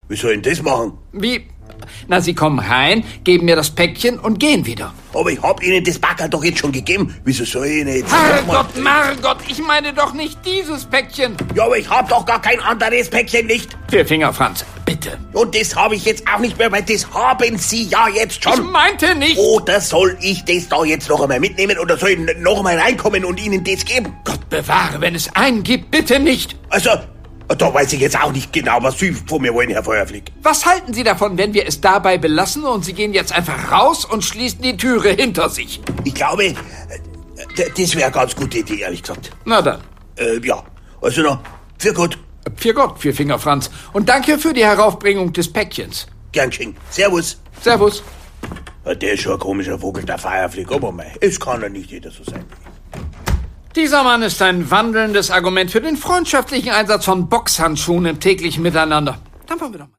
Wie soll ich denn das machen? Wie? Na, Sie kommen rein, geben mir das Päckchen und gehen wieder. Aber ich hab Ihnen das Backerl doch jetzt schon gegeben. Wieso soll ich Ihnen jetzt... Margot, ich meine doch nicht dieses Päckchen. Ja, aber ich hab doch gar kein anderes Päckchen nicht. Vierfinger Franz, bitte. Und das habe ich jetzt auch nicht mehr, weil das haben Sie ja jetzt schon. Ich meinte nicht... Oder soll ich das da jetzt noch einmal mitnehmen oder soll ich noch einmal reinkommen und Ihnen das geben? Gott bewahre, wenn es einen gibt, bitte nicht. Also, da weiß ich jetzt auch nicht genau, was Sie von mir wollen, Herr Feuerflieg. Was halten Sie davon, wenn wir es dabei belassen und Sie gehen jetzt einfach raus und schließen die Türe hinter sich? Ich glaube, das wäre eine ganz gute Idee, ehrlich gesagt. Na dann. Ja, also noch, für gut. Für Gott, Vierfinger Franz. Und danke für die Heraufbringung des Päckchens. Gern geschehen. Servus. Servus. Ja, der ist schon ein komischer Vogel, der Feuerflieg, aber mei, es kann ja nicht jeder so sein. Dieser Mann ist ein wandelndes Argument für den freundschaftlichen Einsatz von Boxhandschuhen im täglichen Miteinander. Dann wollen wir doch mal.